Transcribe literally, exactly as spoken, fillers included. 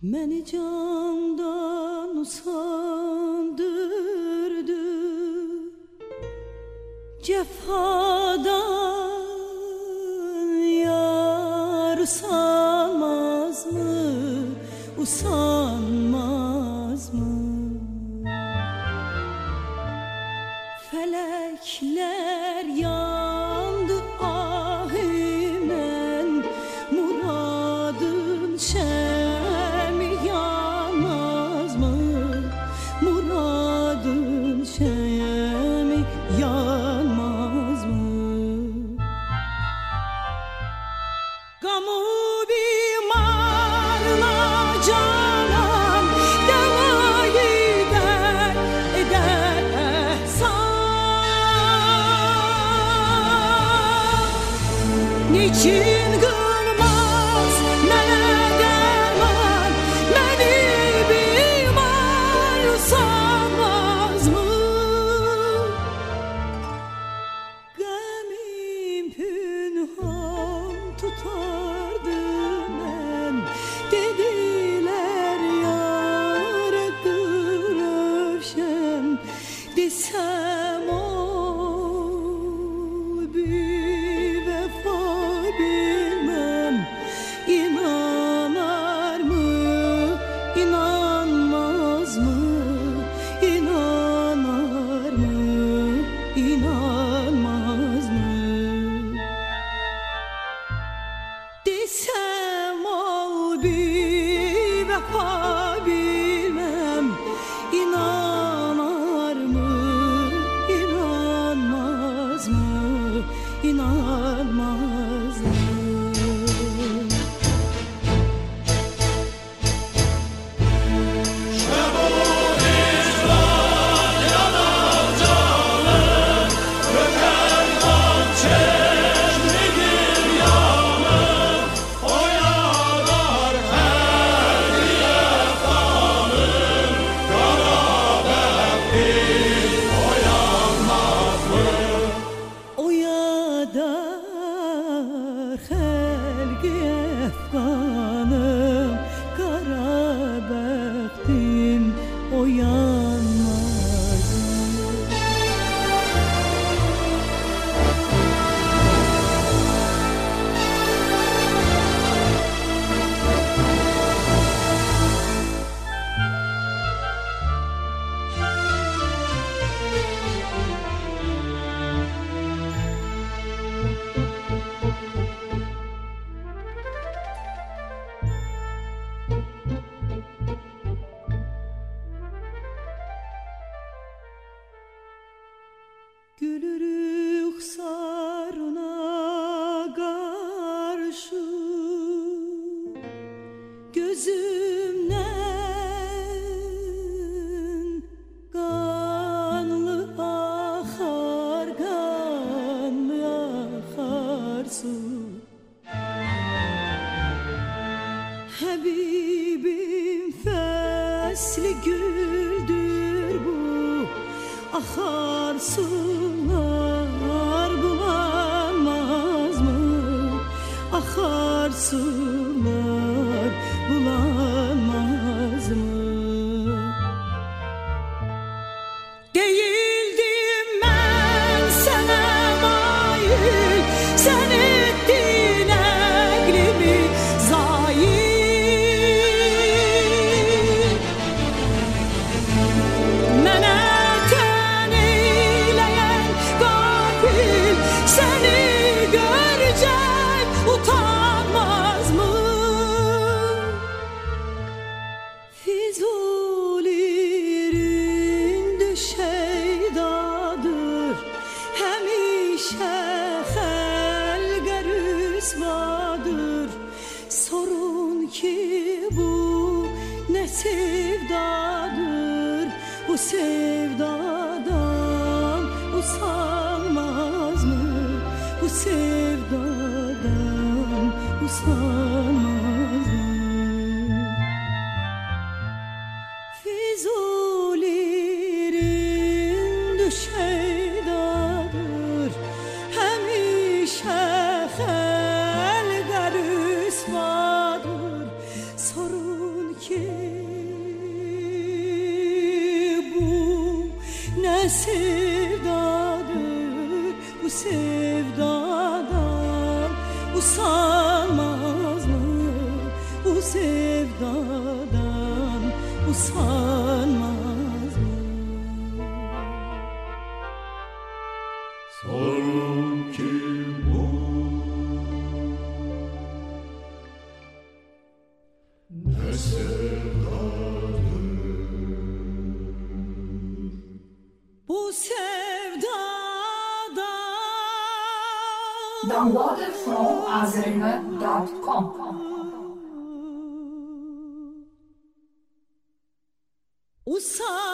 Məni candan usandırdı, cefadan yar usanmaz mı, usanmaz mı? Felekler yandı ahimen, muradın şemi yanmaz mı? Muradın şemi yanmaz mı? Gamu bimarla canan deva gider eder ehsan. Niçin kılmaz mene derman, beni bimar sanmaz mı? Gamim pünhan tutardı men, dediler yâre gırövşen, desem o bir vefa bilmem, İnanar mı, inanmaz mı? İnanar mı, inanmaz mı? Desem ol bir vefa bilmem, İnanar mı, inanmaz mı? İnanmaz mı? O yadar helgi efganım, kara bəxtim oyanmaz mı? Gülür ruhsarına karşı, gözümden kanlı akar, kanlı akar su. Habibim fesli güldür bu, akar sular bulanmaz mı? Akar sular bulanmaz mı? Değildim ben sana mayil, sen ettin aklımı zayi. Mene ten eyleyen gafil, seni görecek utanmaz mı? Füzulilerin düşeydadır, hemişe helge rüsvadır. Sorun ki bu ne sevdadır, bu sevdadan usanmaz mı? Bu sevdadan usanmaz mı? Füzulilerin düşeydadır, hemişe helge rüsvadır. Sorun ki ne sevdadır bu sevdadan usanmaz mı? Bu sevdadan usanmaz mı? Sorun kim bu? Ne sevdadır bu sevdadan. Downloaded from azrina dot com. Usan